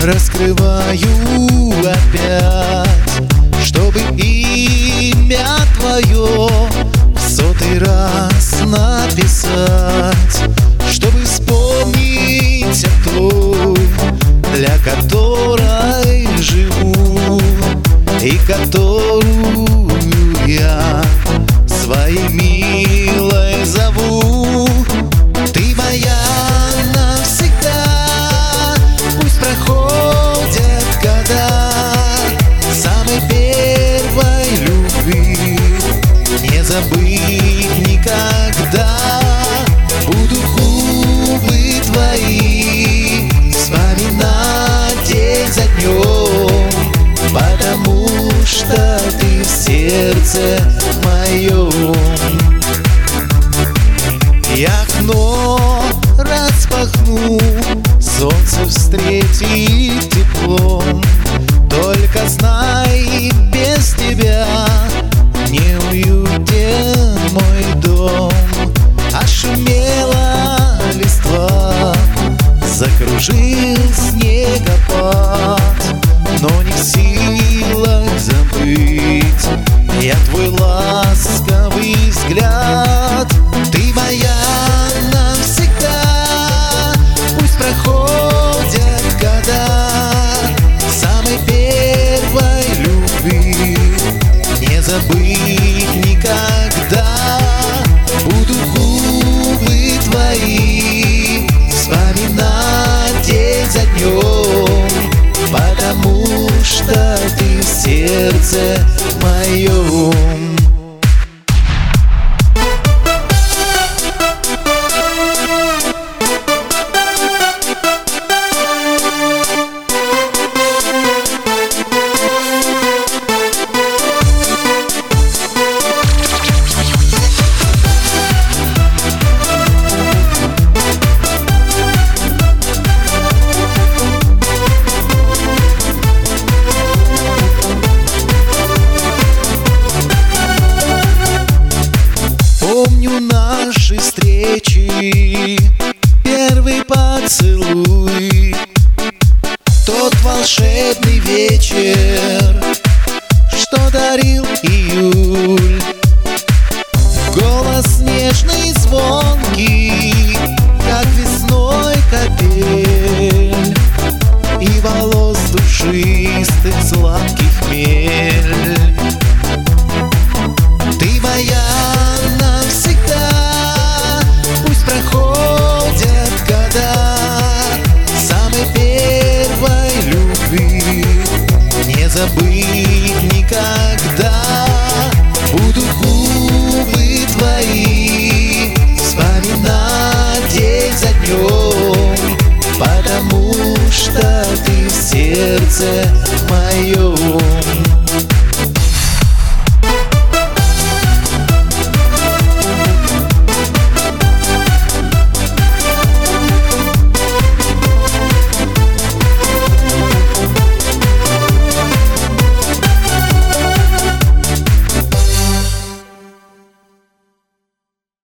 раскрываю опять, чтобы имя твое в 100-й раз написать, чтобы вспомнить о той, для которой живу и которую я своей милой зову. Ты моя навсегда, пусть проходят года самой первой любви, не забыть никогда. Будут губы твои вспоминать день за днем, потому что ты в сердце моем. Я окно распахну, солнце встретит теплом, только знай, без тебя не уютен мой дом. Ошумела листва, закружил снегопад, но не в силах забыть я твой ласковый взгляд. Ты моя навсегда, пусть проходят года самой первой любви, не забыть никогда. Будут губы твои вспоминать день за днем, потому что ты в сердце моем. Помню наши встречи, первый поцелуй, тот волшебный вечер, что дарил июль. Голос нежный, звонкий, как весной капель, и волос душистых сладких хмель. Ты моя навсегда, пусть проходят года самой первой любви, не забыть никогда. Будут губы твои вспоминать день за днем, потому что ты в сердце